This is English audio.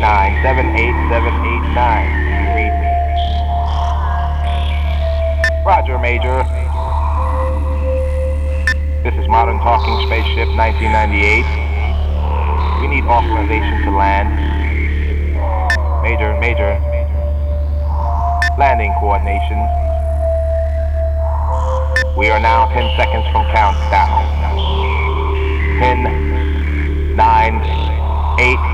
78789. You read me. Roger, Major. This is Modern Talking Spaceship 1998. We need authorization to land. Major. Landing coordinations. We are now 10 seconds from countdown. 10, 9, 8,